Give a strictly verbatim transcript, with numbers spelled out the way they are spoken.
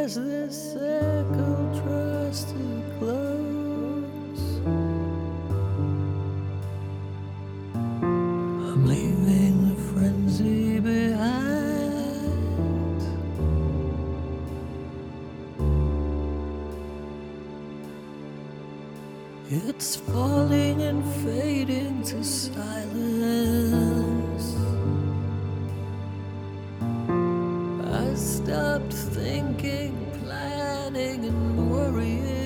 as this circle tries to close. I'm leaving the frenzy behind. It's falling and fading to silence. I stopped thinking, planning, and worrying.